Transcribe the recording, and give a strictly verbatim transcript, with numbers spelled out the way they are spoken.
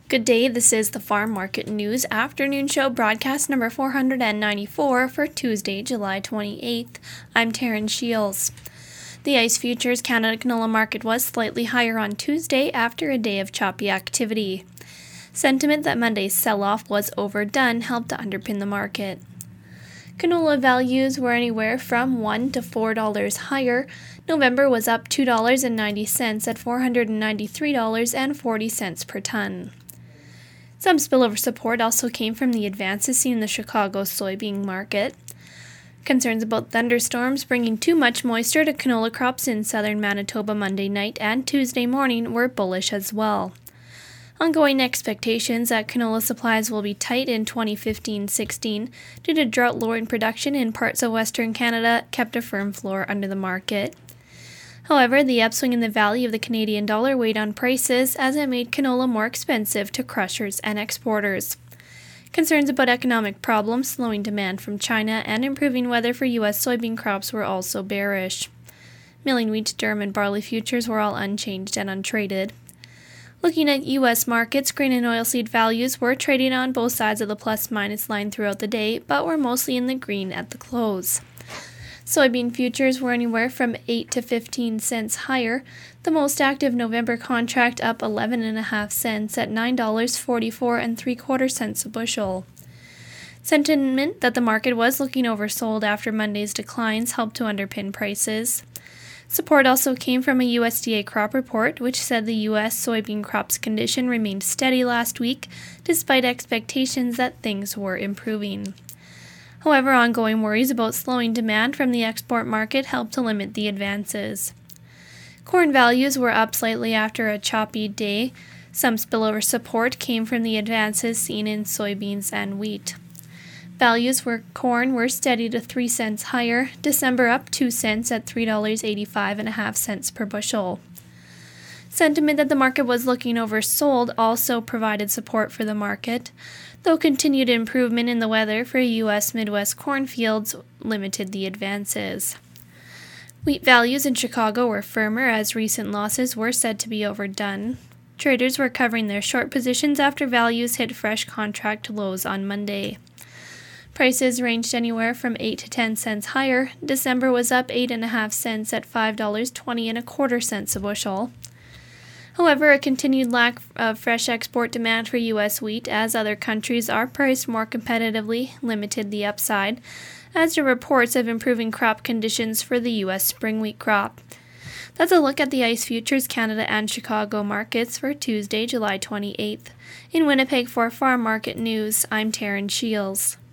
Good day, this is the Farm Market News Afternoon Show broadcast number four hundred ninety-four for Tuesday, July twenty-eighth. I'm Taryn Shields. The ICE Futures Canada canola market was slightly higher on Tuesday after a day of choppy activity. Sentiment that Monday's sell-off was overdone helped to underpin the market. Canola values were anywhere from one to four dollars higher. November was up two dollars and ninety cents at four hundred ninety-three dollars and forty cents per ton. Some spillover support also came from the advances seen in the Chicago soybean market. Concerns about thunderstorms bringing too much moisture to canola crops in southern Manitoba Monday night and Tuesday morning were bullish as well. Ongoing expectations that canola supplies will be tight in twenty fifteen sixteen due to drought-lowering production in parts of Western Canada kept a firm floor under the market. However, the upswing in the value of the Canadian dollar weighed on prices as it made canola more expensive to crushers and exporters. Concerns about economic problems, slowing demand from China, and improving weather for U S soybean crops were also bearish. Milling wheat, durum, and barley futures were all unchanged and untraded. Looking at U S markets, grain and oilseed values were trading on both sides of the plus-minus line throughout the day, but were mostly in the green at the close. Soybean futures were anywhere from eight to fifteen cents higher, the most active November contract up eleven and a half cents at nine dollars and forty-four and three quarter cents a bushel. Sentiment that the market was looking oversold after Monday's declines helped to underpin prices. Support also came from a U S D A crop report, which said the U S soybean crop's condition remained steady last week, despite expectations that things were improving. However, ongoing worries about slowing demand from the export market helped to limit the advances. Corn values were up slightly after a choppy day. Some spillover support came from the advances seen in soybeans and wheat. Values for corn were steady to three cents higher, December up two cents at three dollars and eighty-five and a half cents per bushel. Sentiment that the market was looking oversold also provided support for the market, though continued improvement in the weather for U S Midwest cornfields limited the advances. Wheat values in Chicago were firmer as recent losses were said to be overdone. Traders were covering their short positions after values hit fresh contract lows on Monday. Prices ranged anywhere from eight to ten cents higher. December was up eight and a half cents at five dollars and twenty and a quarter cents a bushel. However, a continued lack of fresh export demand for U S wheat, as other countries are priced more competitively, limited the upside, as do reports of improving crop conditions for the U S spring wheat crop. That's a look at the ICE Futures Canada and Chicago markets for Tuesday, July twenty-eighth. In Winnipeg for Farm Market News, I'm Taryn Shields.